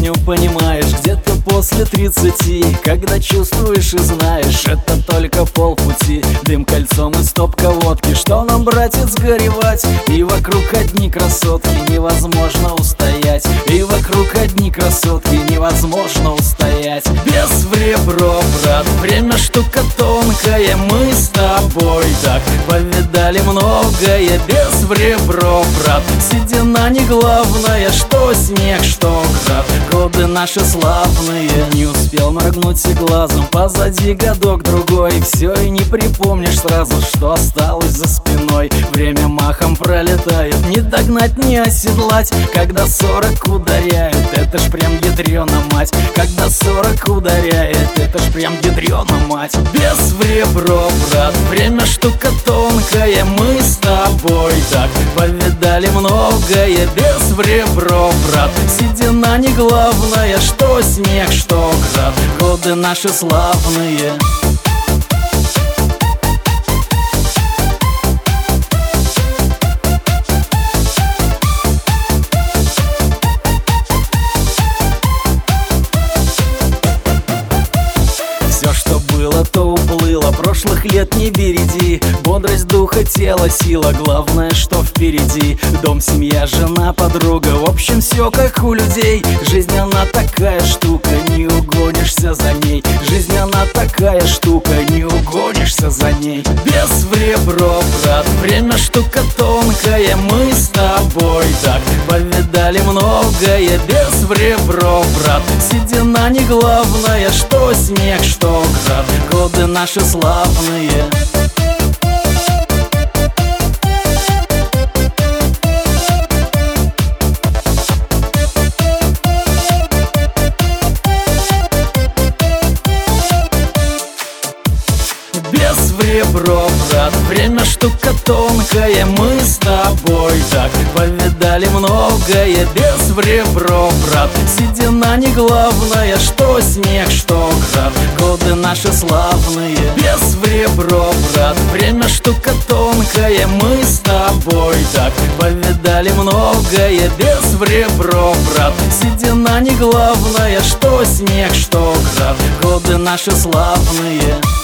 песню понимаешь где-то после 30, когда чувствуешь и знаешь, это только полпути. Дым кольцом и стопка водки, что нам, братец, горевать? И вокруг одни красотки, невозможно устоять. И вокруг одни красотки, невозможно устоять. Без в ребро, брат, время штука тонкая. Мы с тобой так повидали многое. Без в ребро, брат, седина не главное. Что снег, что град, годы наши славные. Не успел моргнуть и глазом, позади годок-другой. Все и не припомнишь сразу, что осталось за спиной. Время махом пролетает, не догнать, не оседлать. Когда 40 ударяет, это ж прям ядрёна мать. Когда 40 ударяет, это ж прям ядрёна мать. Без в ребро, брат, время штука тонкая. Мы с тобой так повидали многое. Без в ребро, брат, седина не главное. Что снег, что град, годы наши славные. Все, что было, то уплыло, прошлых лет не береги. Бодрость духа, тела, сила, главное, что впереди. Дом, семья, жена, подруга, в общем, все как у людей. Жизнь, она такая штука, не угонишься за ней. Жизнь, она такая штука, не угонишься за ней. Без в ребро, брат, время штука тонкая. Мы с тобой так повидали многое. Без в ребро, брат, седина не главное. Что снег, что град, годы наши славные. Без в ребро, брат, время штука тонкая. Мы с тобой так повидали многое. Без в ребро, брат, седина не главное. Что снег, что град, годы наши славные. Без в ребро, брат, время штука тонкая. Мы с тобой так повидали многое. Без в ребро, брат, седина не главное. Что снег, что град, годы наши славные.